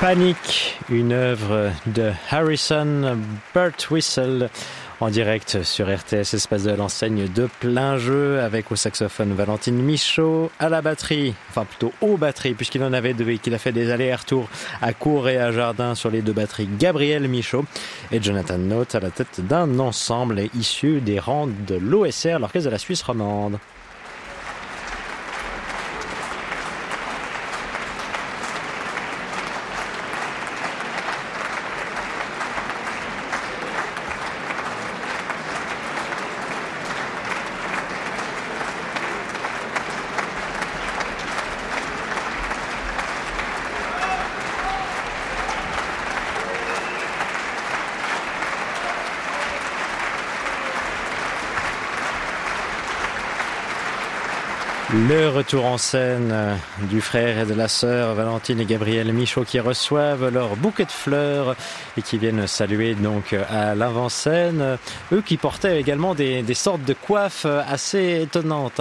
Panic, une œuvre de Harrison Birtwistle en direct sur RTS Espace de l'enseigne de plein jeu avec au saxophone Valentine Michaud, à la batterie, enfin plutôt aux batteries puisqu'il en avait deux et qu'il a fait des allers-retours à Cour et à Jardin sur les deux batteries, Gabriel Michaud et Jonathan Note à la tête d'un ensemble issu des rangs de l'OSR, l'Orchestre de la Suisse romande. Le retour en scène du frère et de la sœur Valentine et Gabriel Michaud qui reçoivent leur bouquet de fleurs et qui viennent saluer donc à l'avant-scène. Eux qui portaient également des sortes de coiffes assez étonnantes.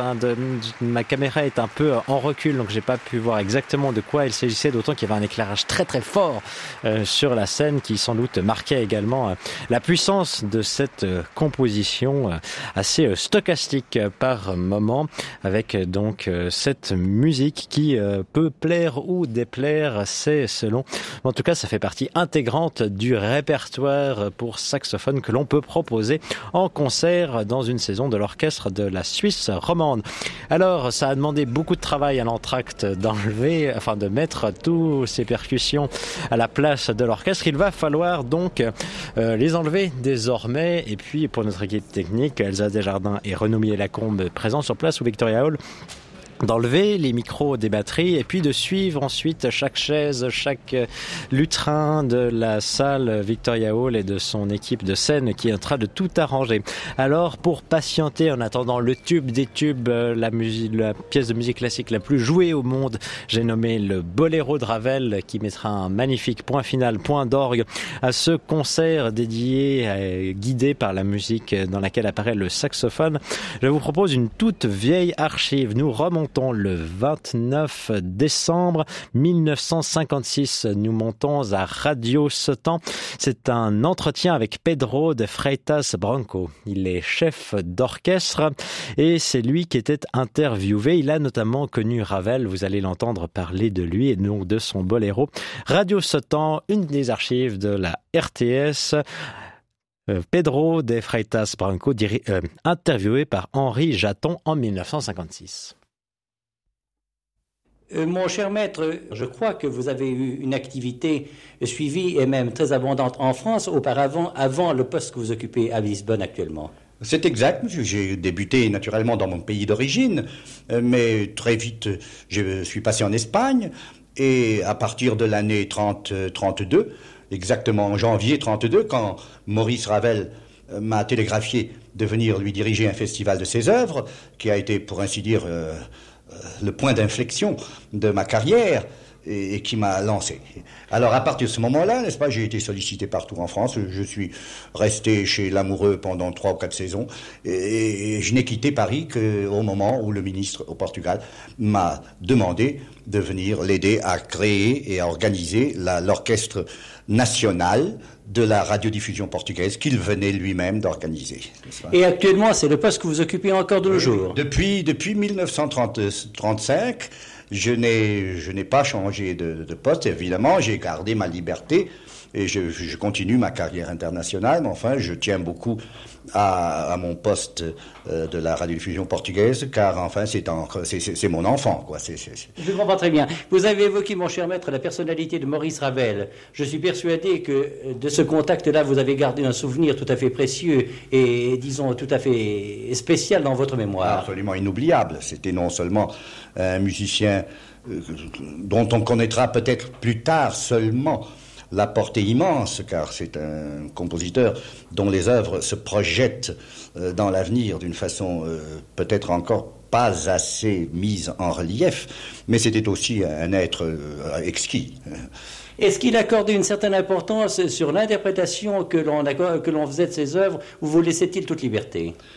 Ma caméra est un peu en recul donc j'ai pas pu voir exactement de quoi il s'agissait, d'autant qu'il y avait un éclairage très très fort sur la scène qui sans doute marquait également la puissance de cette composition assez stochastique par moment avec donc cette musique qui peut plaire ou déplaire, c'est selon. En tout cas, ça fait partie intégrante du répertoire pour saxophone que l'on peut proposer en concert dans une saison de l'orchestre de la Suisse romande. Alors, ça a demandé beaucoup de travail à l'entracte d'enlever, enfin de mettre toutes ces percussions à la place de l'orchestre. Il va falloir donc les enlever désormais. Et puis, pour notre équipe technique, Elsa Desjardins et Renaud Lacombe présents sur place au Victoria Hall, d'enlever les micros des batteries et puis de suivre ensuite chaque chaise, chaque lutrin de la salle Victoria Hall et de son équipe de scène qui est en train de tout arranger. Alors, pour patienter en attendant le tube des tubes, la pièce de musique classique la plus jouée au monde, j'ai nommé le Boléro de Ravel qui mettra un magnifique point final, point d'orgue à ce concert dédié, guidé par la musique dans laquelle apparaît le saxophone. Je vous propose une toute vieille archive. Nous remontons le 29 décembre 1956. Nous montons à Radio Sautan. C'est un entretien avec Pedro de Freitas Branco. Il est chef d'orchestre et c'est lui qui était interviewé. Il a notamment connu Ravel. Vous allez l'entendre parler de lui et donc de son boléro. Radio Sautan, une des archives de la RTS. Pedro de Freitas Branco, interviewé par Henri Jaton en 1956. Mon cher maître, je crois que vous avez eu une activité suivie et même très abondante en France auparavant, avant le poste que vous occupez à Lisbonne actuellement. C'est exact, monsieur. J'ai débuté naturellement dans mon pays d'origine, mais très vite, je suis passé en Espagne, et à partir de l'année 32, exactement en janvier 32, quand Maurice Ravel m'a télégraphié de venir lui diriger un festival de ses œuvres, qui a été, pour ainsi dire, le point d'inflexion de ma carrière et qui m'a lancé. Alors à partir de ce moment-là, n'est-ce pas, j'ai été sollicité partout en France. Je suis resté chez Lamoureux pendant 3 ou 4 saisons et je n'ai quitté Paris qu'au moment où le ministre au Portugal m'a demandé de venir l'aider à créer et à organiser l'orchestre national de la radiodiffusion portugaise qu'il venait lui-même d'organiser. Et actuellement, c'est le poste que vous occupez encore de nos jours. Depuis 1935, je n'ai pas changé de poste. Évidemment, j'ai gardé ma liberté et je continue ma carrière internationale, mais enfin, je tiens beaucoup à mon poste de la radiodiffusion portugaise, car enfin, c'est mon enfant, quoi. Je comprends très bien. Vous avez évoqué, mon cher maître, la personnalité de Maurice Ravel. Je suis persuadé que de ce contact-là, vous avez gardé un souvenir tout à fait précieux et, disons, tout à fait spécial dans votre mémoire. Absolument inoubliable. C'était non seulement un musicien dont on connaîtra peut-être plus tard seulement la portée immense, car c'est un compositeur dont les œuvres se projettent dans l'avenir d'une façon peut-être encore pas assez mise en relief, mais c'était aussi un être exquis. Est-ce qu'il accordait une certaine importance sur l'interprétation que l'on faisait de ses œuvres, ou vous laissait-il toute liberté ?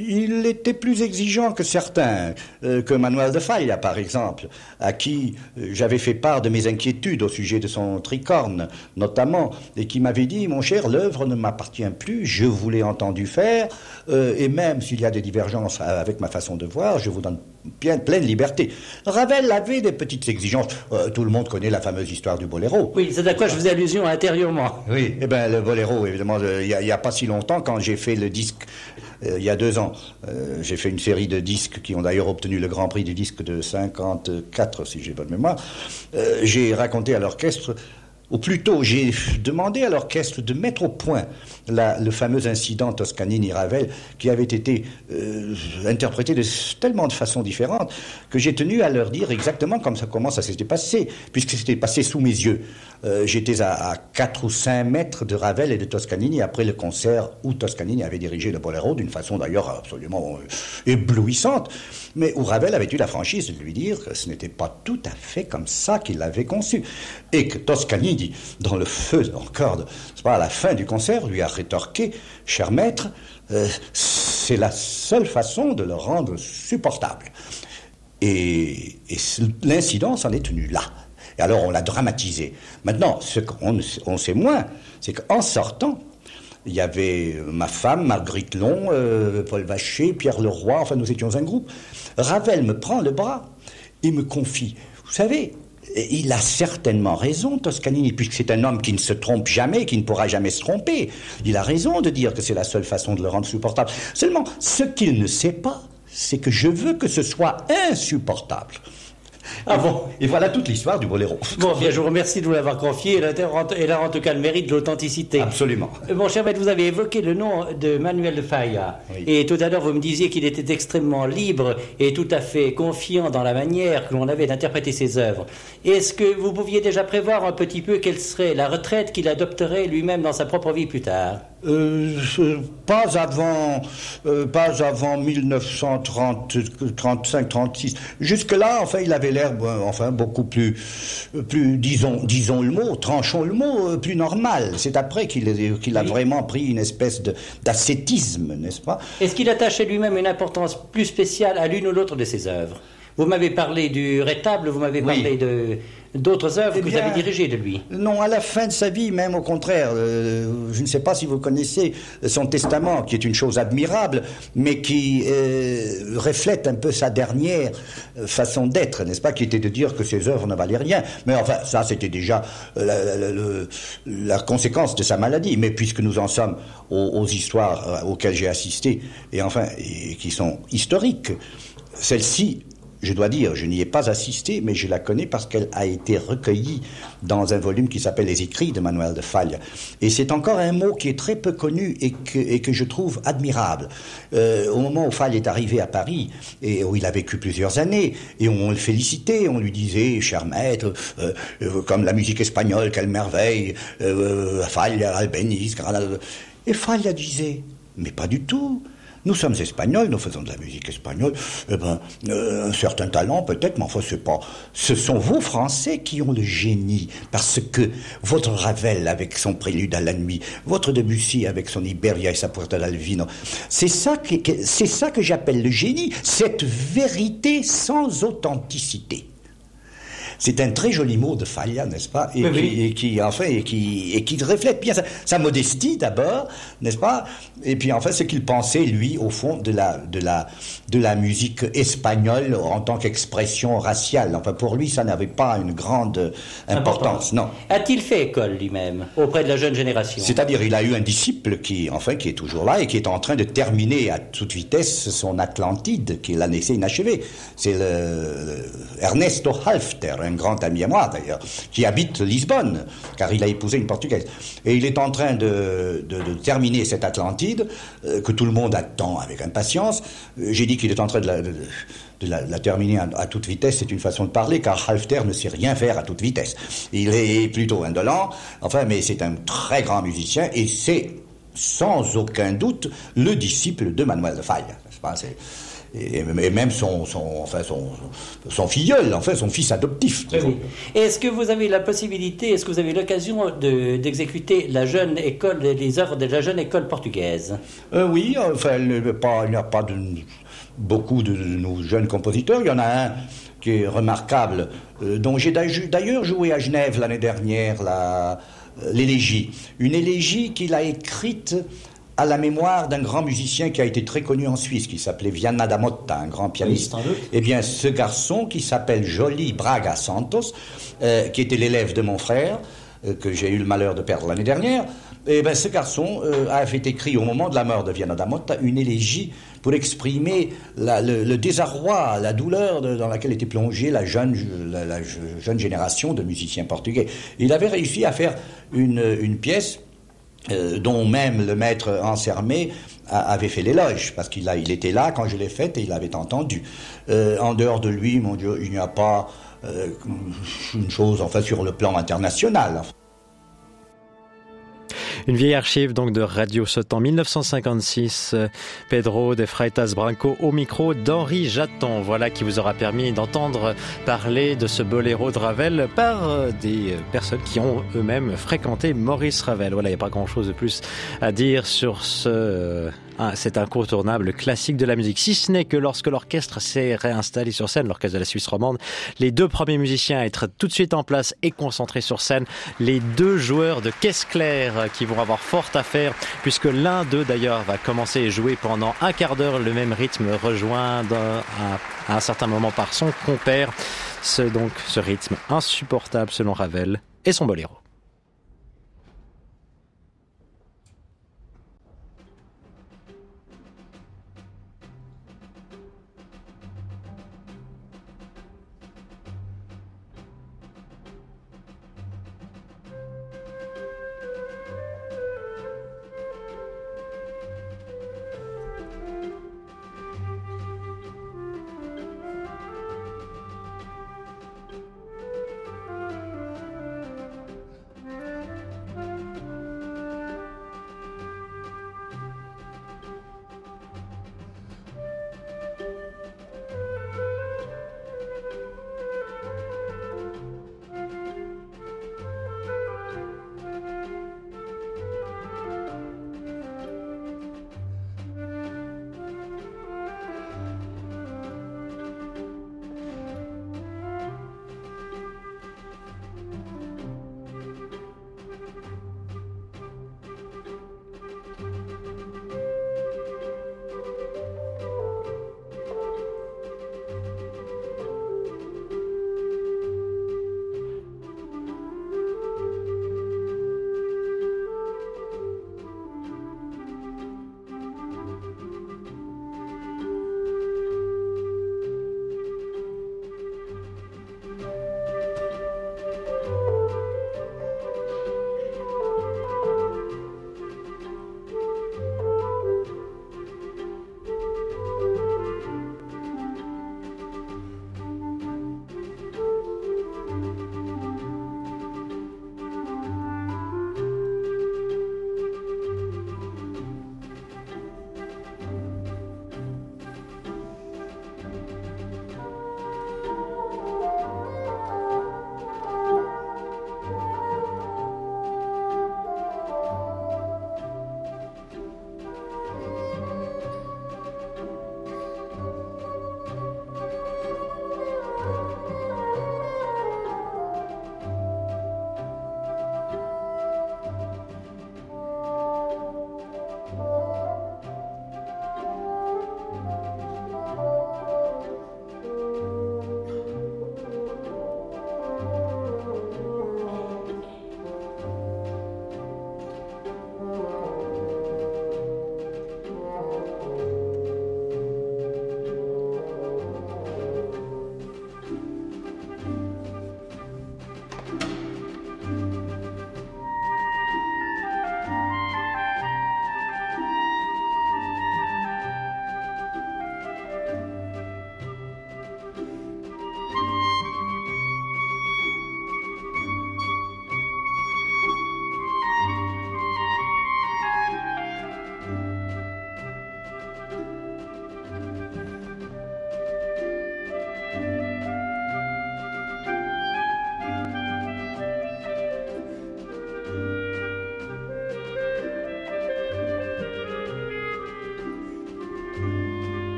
Il était plus exigeant que certains, que Manuel de Falla, par exemple, à qui j'avais fait part de mes inquiétudes au sujet de son tricorne, notamment, et qui m'avait dit, mon cher, l'œuvre ne m'appartient plus, je vous l'ai entendu faire, et même s'il y a des divergences avec ma façon de voir, je vous donne pleine liberté. Ravel avait des petites exigences. Tout le monde connaît la fameuse histoire du boléro. Oui, c'est à quoi je faisais allusion intérieurement. Oui, eh bien, le boléro, évidemment, il y a pas si longtemps, quand j'ai fait le disque, il y a 2 ans, j'ai fait une série de disques qui ont d'ailleurs obtenu le Grand Prix du disque de 54, si j'ai bonne mémoire. J'ai raconté à l'orchestre, ou plutôt, j'ai demandé à l'orchestre de mettre au point le fameux incident Toscanini-Ravel qui avait été interprété de tellement de façons différentes que j'ai tenu à leur dire exactement comment ça s'était passé, puisque c'était passé sous mes yeux. J'étais à 4 ou 5 mètres de Ravel et de Toscanini après le concert où Toscanini avait dirigé le boléro d'une façon d'ailleurs absolument éblouissante, mais où Ravel avait eu la franchise de lui dire que ce n'était pas tout à fait comme ça qu'il l'avait conçu, et que Toscanini, dans le feu encore, à la fin du concert, lui a rétorqué, cher maître, c'est la seule façon de le rendre supportable. Et l'incident s'en est tenu là. Et alors on l'a dramatisé. Maintenant, ce qu'on sait moins, c'est qu'en sortant, il y avait ma femme, Marguerite Long, Paul Vacher, Pierre Leroy, enfin nous étions un groupe. Ravel me prend le bras et me confie, vous savez, il a certainement raison, Toscanini, puisque c'est un homme qui ne se trompe jamais, qui ne pourra jamais se tromper. Il a raison de dire que c'est la seule façon de le rendre supportable. Seulement, ce qu'il ne sait pas, c'est que je veux que ce soit insupportable. Ah bon? Et voilà toute l'histoire du boléro. Bon, bien, je vous remercie de nous l'avoir confié. Elle a en tout cas le mérite de l'authenticité. Absolument. Mon cher maître, vous avez évoqué le nom de Manuel de Falla. Oui. Et tout à l'heure, vous me disiez qu'il était extrêmement libre et tout à fait confiant dans la manière que l'on avait d'interpréter ses œuvres. Est-ce que vous pouviez déjà prévoir un petit peu quelle serait la retraite qu'il adopterait lui-même dans sa propre vie plus tard? Pas avant 1935-36. Jusque-là, enfin, il avait l'air, beaucoup plus, disons le mot, tranchons le mot, plus normal. C'est après qu'il a vraiment pris une espèce d'ascétisme, n'est-ce pas? Est-ce qu'il attachait lui-même une importance plus spéciale à l'une ou l'autre de ses œuvres? Vous m'avez parlé du Rétable, vous m'avez parlé d'autres œuvres que vous avez dirigées de lui. Non, à la fin de sa vie, même au contraire. Je ne sais pas si vous connaissez son testament, qui est une chose admirable, mais qui reflète un peu sa dernière façon d'être, n'est-ce pas, qui était de dire que ses œuvres ne valaient rien. Mais enfin, ça, c'était déjà la conséquence de sa maladie. Mais puisque nous en sommes aux histoires auxquelles j'ai assisté, et qui sont historiques, celle-ci, je dois dire, je n'y ai pas assisté, mais je la connais parce qu'elle a été recueillie dans un volume qui s'appelle Les Écrits de Manuel de Falla. Et c'est encore un mot qui est très peu connu et que je trouve admirable. Au moment où Falla est arrivé à Paris, et où il a vécu plusieurs années, et on le félicitait, on lui disait, cher maître, comme la musique espagnole, quelle merveille, Falla, Albéniz, et Falla disait, mais pas du tout. Nous sommes espagnols, nous faisons de la musique espagnole, un certain talent peut-être, mais enfin ce sont vous Français qui ont le génie, parce que votre Ravel avec son prélude à la nuit, votre Debussy avec son Iberia et sa Puerta d'Alvino, c'est ça que j'appelle le génie, cette vérité sans authenticité. C'est un très joli mot de Falla, n'est-ce pas, et qui reflète bien sa modestie d'abord, n'est-ce pas, et puis enfin ce qu'il pensait lui au fond de la musique espagnole en tant qu'expression raciale. Enfin pour lui ça n'avait pas une grande importance, non. A-t-il fait école lui-même auprès de la jeune génération? C'est-à-dire il a eu un disciple qui est toujours là et qui est en train de terminer à toute vitesse son Atlantide, qui est un essai inachevé. C'est Ernesto Halffter, un grand ami à moi d'ailleurs, qui habite Lisbonne, car il a épousé une Portugaise. Et il est en train de terminer cette Atlantide, que tout le monde attend avec impatience. J'ai dit qu'il est en train de la terminer à toute vitesse, c'est une façon de parler, car Halffter ne sait rien faire à toute vitesse. Il est plutôt indolent, mais c'est un très grand musicien, et c'est sans aucun doute le disciple de Manuel de Falla, n'est-ce pas? Et même son filleul, enfin son fils adoptif. Oui. Est-ce que vous avez la possibilité, est-ce que vous avez l'occasion d'exécuter la jeune école, les œuvres de la jeune école portugaise? Oui, enfin, il n'y a pas beaucoup de nos jeunes compositeurs. Il y en a un qui est remarquable, dont j'ai d'ailleurs joué à Genève l'année dernière, l'élégie. Une élégie qu'il a écrite à la mémoire d'un grand musicien qui a été très connu en Suisse, qui s'appelait Viana da Motta, un grand pianiste. Oui, eh bien, ce garçon, qui s'appelle Joly Braga Santos, qui était l'élève de mon frère, que j'ai eu le malheur de perdre l'année dernière, eh bien, ce garçon avait écrit, au moment de la mort de Viana da Motta, une élégie pour exprimer le désarroi, la douleur dans laquelle était plongée la jeune génération de musiciens portugais. Il avait réussi à faire une pièce dont même le maître Ansermet avait fait l'éloge, parce qu'il était là quand je l'ai faite et il l'avait entendu. En dehors de lui, mon Dieu, il n'y a pas une chose, enfin, sur le plan international. Une vieille archive donc de Radio Sautant 1956, Pedro de Freitas Branco au micro d'Henri Jaton, voilà qui vous aura permis d'entendre parler de ce boléro de Ravel par des personnes qui ont eux-mêmes fréquenté Maurice Ravel. Voilà, il n'y a pas grand-chose de plus à dire sur cet incontournable classique de la musique, si ce n'est que lorsque l'orchestre s'est réinstallé sur scène, l'orchestre de la Suisse romande, les deux premiers musiciens à être tout de suite en place et concentrés sur scène, les deux joueurs de caisse claire qui vont avoir fort à faire, puisque l'un d'eux d'ailleurs va commencer à jouer pendant un quart d'heure le même rythme, rejoint à un certain moment par son compère. Ce rythme insupportable selon Ravel et son boléro.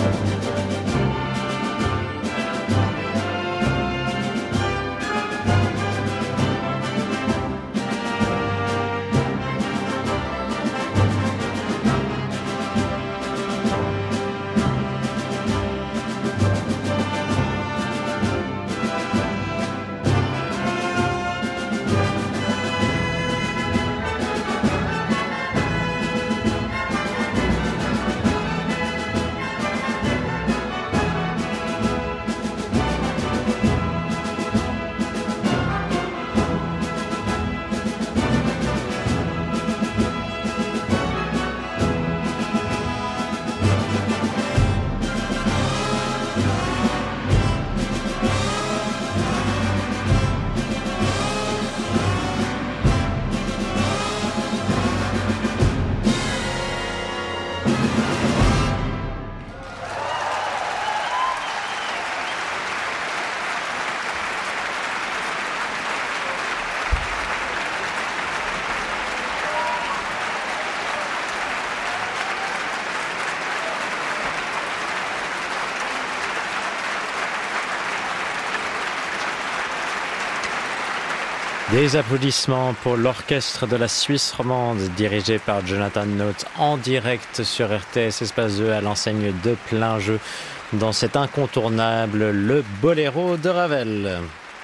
Des applaudissements pour l'orchestre de la Suisse romande dirigé par Jonathan Note en direct sur RTS Espace 2 à l'enseigne de plein jeu dans cet incontournable Le Boléro de Ravel.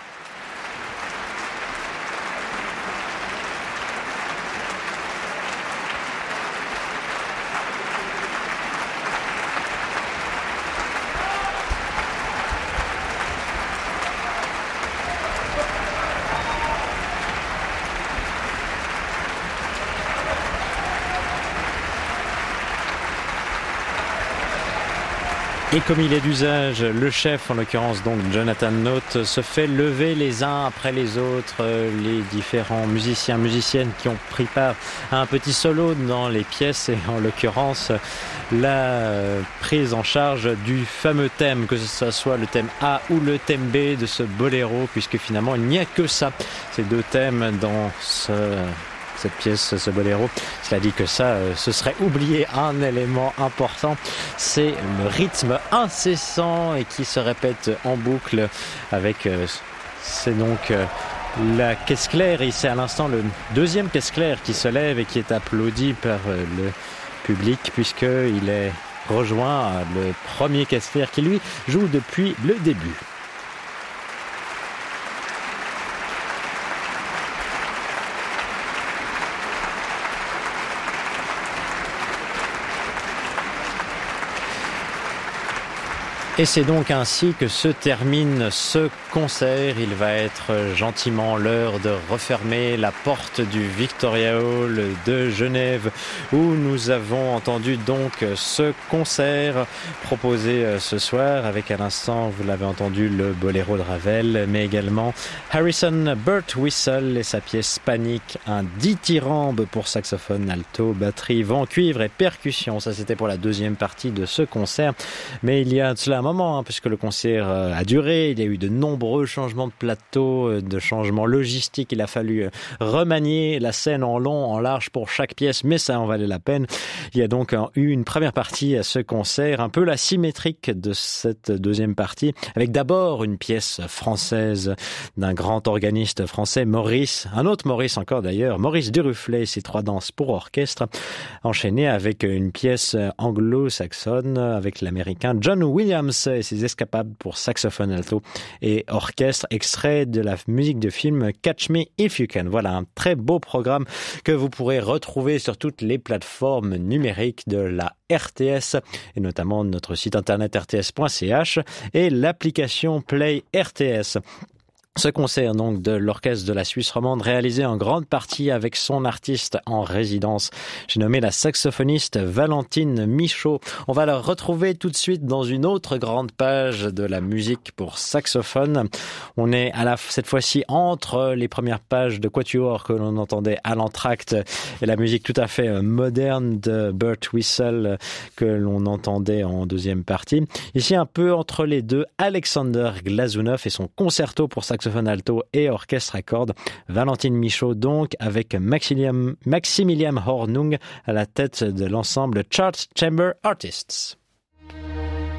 Et comme il est d'usage, le chef, en l'occurrence donc Jonathan Note, se fait lever les uns après les autres les différents musiciennes qui ont pris part à un petit solo dans les pièces et en l'occurrence la prise en charge du fameux thème, que ce soit le thème A ou le thème B de ce boléro, puisque finalement il n'y a que ça, ces deux thèmes dans cette pièce, ce boléro. Cela dit que ça, ce serait oublier un élément important, c'est le rythme incessant et qui se répète en boucle avec, c'est donc la caisse claire, et c'est à l'instant le deuxième caisse claire qui se lève et qui est applaudi par le public, puisqu'il est rejoint le premier caisse claire qui lui joue depuis le début. Et c'est donc ainsi que se termine ce concert. Il va être gentiment l'heure de refermer la porte du Victoria Hall de Genève, où nous avons entendu donc ce concert proposé ce soir avec, à l'instant, vous l'avez entendu, le boléro de Ravel, mais également Harrison Birtwistle et sa pièce Panique, un dithyrambe pour saxophone, alto, batterie, vent, cuivre et percussion. Ça, c'était pour la deuxième partie de ce concert. Mais il y a de cela un moment, puisque le concert a duré, il y a eu de nombreux changements de plateau, de changements logistiques, il a fallu remanier la scène en long, en large pour chaque pièce, mais ça en valait la peine. Il y a donc eu une première partie à ce concert, un peu la symétrique de cette deuxième partie, avec d'abord une pièce française d'un grand organiste français, Maurice, un autre Maurice encore d'ailleurs, Maurice Duruflet et ses trois danses pour orchestre, enchaîné avec une pièce anglo-saxonne avec l'américain John Williams et ses escapades pour saxophone alto et orchestre, extrait de la musique de film Catch Me If You Can. Voilà un très beau programme que vous pourrez retrouver sur toutes les plateformes numériques de la RTS et notamment notre site internet rts.ch et l'application Play RTS. Ce concert donc de l'orchestre de la Suisse romande réalisé en grande partie avec son artiste en résidence. J'ai nommé la saxophoniste Valentine Michaud. On va la retrouver tout de suite dans une autre grande page de la musique pour saxophone. On est cette fois-ci entre les premières pages de quatuor que l'on entendait à l'entracte et la musique tout à fait moderne de Birtwistle que l'on entendait en deuxième partie. Ici un peu entre les deux, Alexander Glazunov et son concerto pour saxophone alto et orchestre à cordes. Valentine Michaud donc avec Maximilian Hornung à la tête de l'ensemble Church Chamber Artists.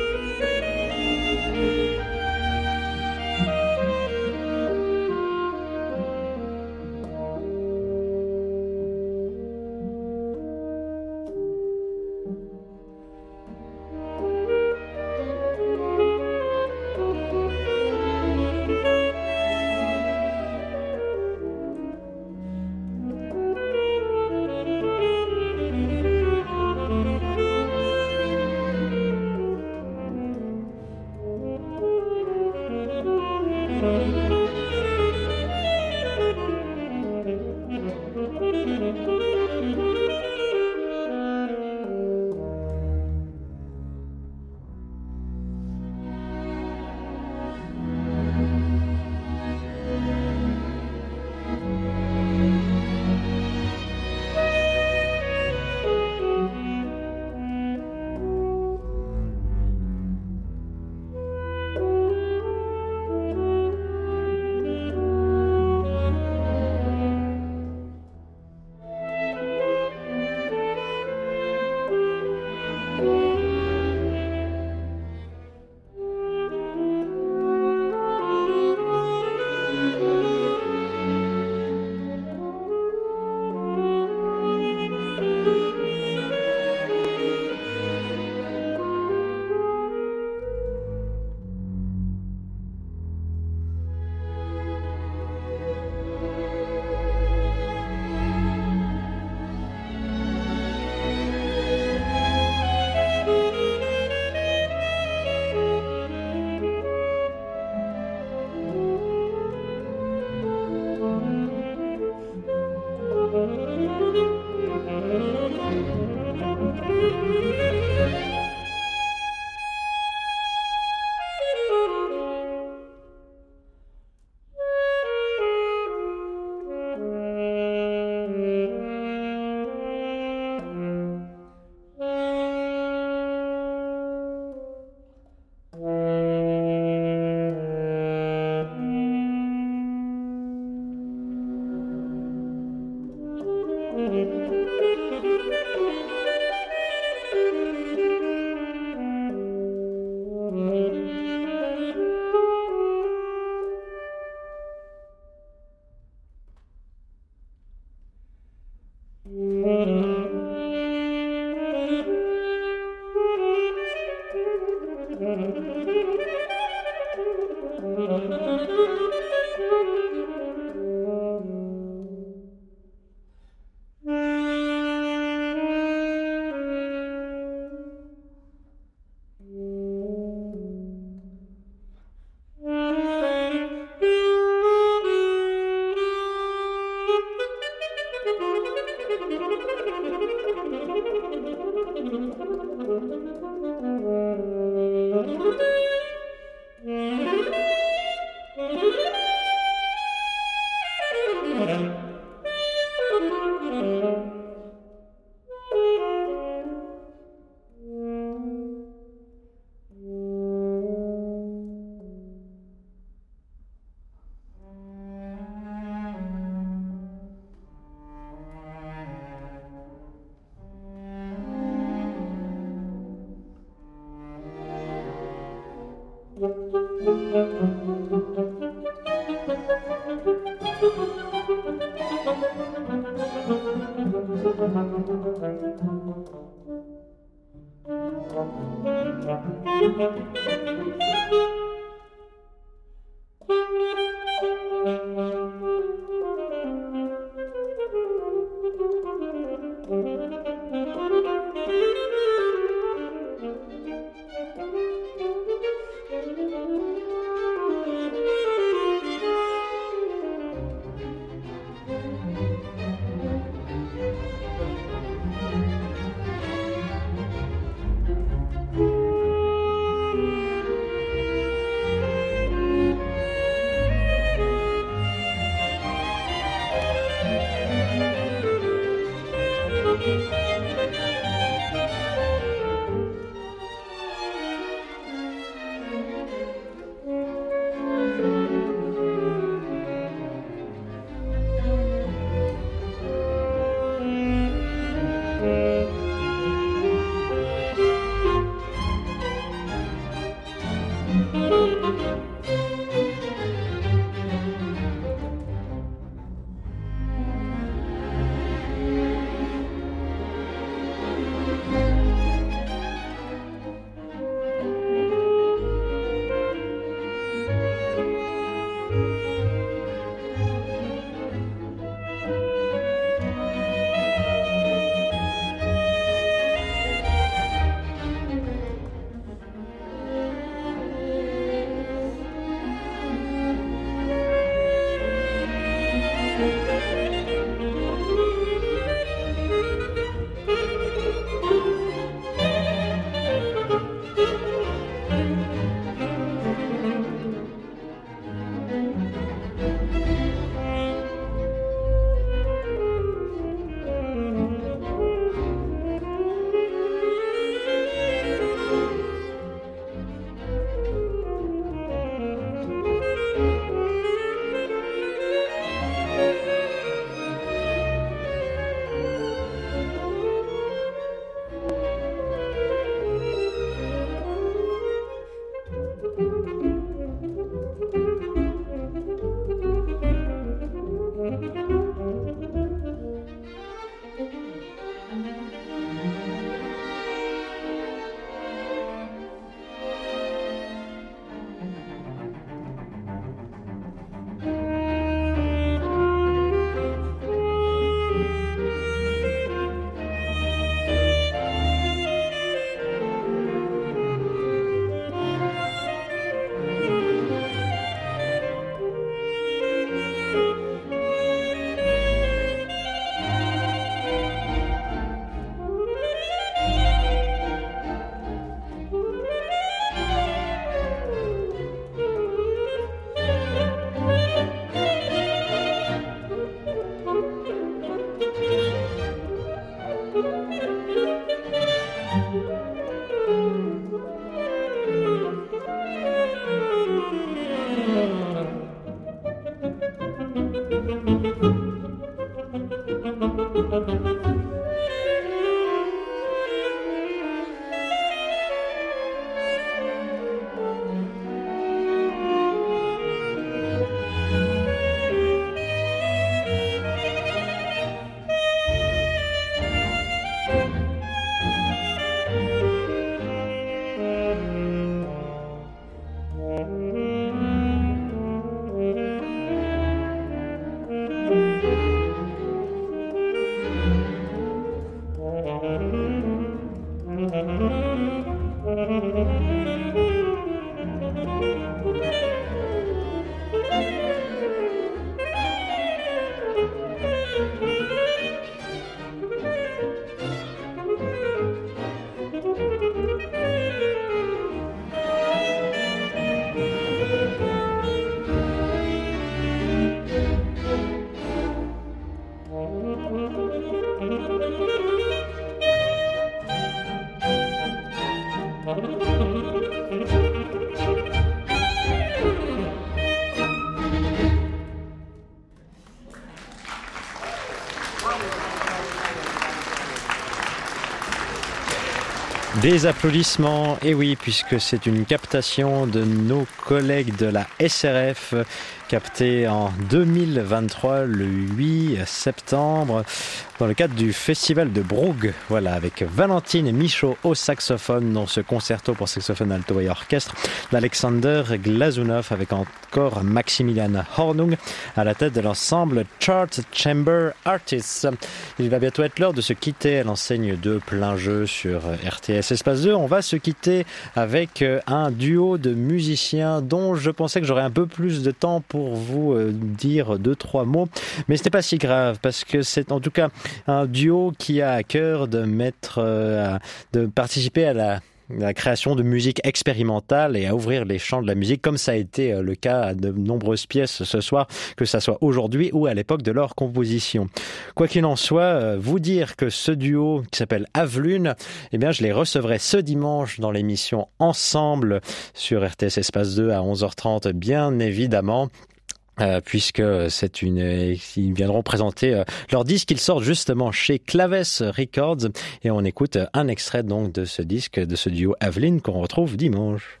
Des applaudissements, et oui, puisque c'est une captation de nos collègues de la SRF, captée en 2023, le 8 septembre, dans le cadre du festival de Brugg. Voilà, avec Valentine Michaud au saxophone, dans ce concerto pour saxophone alto et orchestre, d'Alexander Glazunov, avec encore Maximilian Hornung à la tête de l'ensemble Chart Chamber Artists. Il va bientôt être l'heure de se quitter à l'enseigne de plein jeu sur RTS Espace 2. On va se quitter avec un duo de musiciens dont je pensais que j'aurais un peu plus de temps pour vous dire 2-3 mots, mais ce n'est pas si grave, parce que c'est en tout cas un duo qui a à cœur de participer à la création de musique expérimentale et à ouvrir les champs de la musique, comme ça a été le cas à de nombreuses pièces ce soir, que ça soit aujourd'hui ou à l'époque de leur composition. Quoi qu'il en soit, vous dire que ce duo qui s'appelle Avlune, eh bien, je les recevrai ce dimanche dans l'émission Ensemble sur RTS Espace 2 à 11h30, bien évidemment. Puisque ils viendront présenter leur disque qu'ils sortent justement chez Claves Records, et on écoute un extrait donc de ce disque, de ce duo Aveline qu'on retrouve dimanche.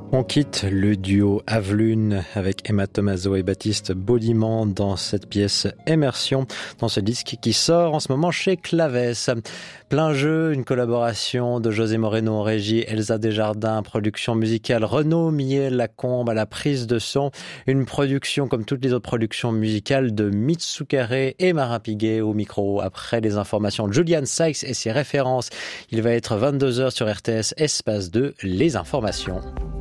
On quitte le duo Avelune avec Emma Thomaso et Baptiste Baudiment dans cette pièce Immersion, dans ce disque qui sort en ce moment chez Clavès. Plein jeu, une collaboration de José Moreno en régie, Elsa Desjardins, production musicale, Renaud Millet-Lacombe à la prise de son, une production comme toutes les autres productions musicales de Mitsukare et Marin Piguet au micro. Après les informations de Julian Sykes et ses références, il va être 22h sur RTS Espace 2, les informations.